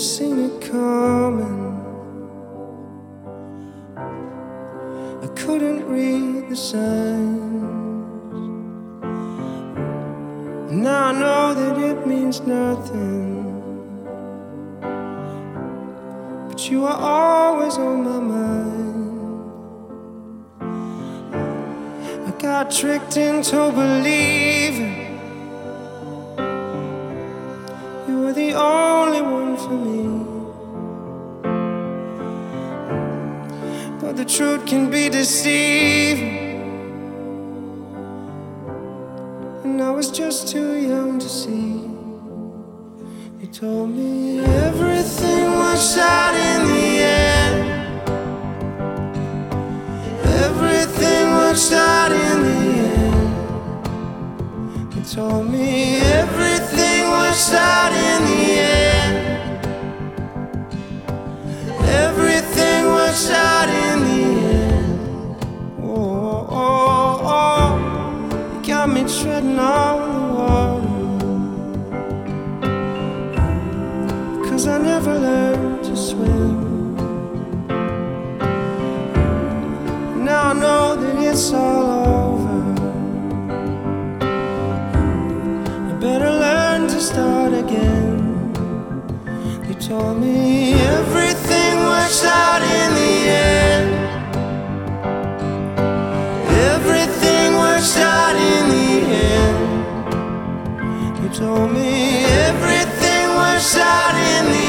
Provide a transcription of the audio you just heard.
seen it coming. I couldn't read the signs. Now I know that it means nothing, but you are always on my mind. I got tricked into believing you were the only one for me, but the truth can be deceiving, and I was just too young to see. You told me everything works out in the end. Everything works out in the end. You told me everything works out in the end. Everything works out in the end. Oh, oh, oh. You got me treading on the water, 'cause I never learned to swim. Now I know that it's all over. I better learn to start again. You told me everything works out in the end. Everything works out in the end. You told me everything works out in the end.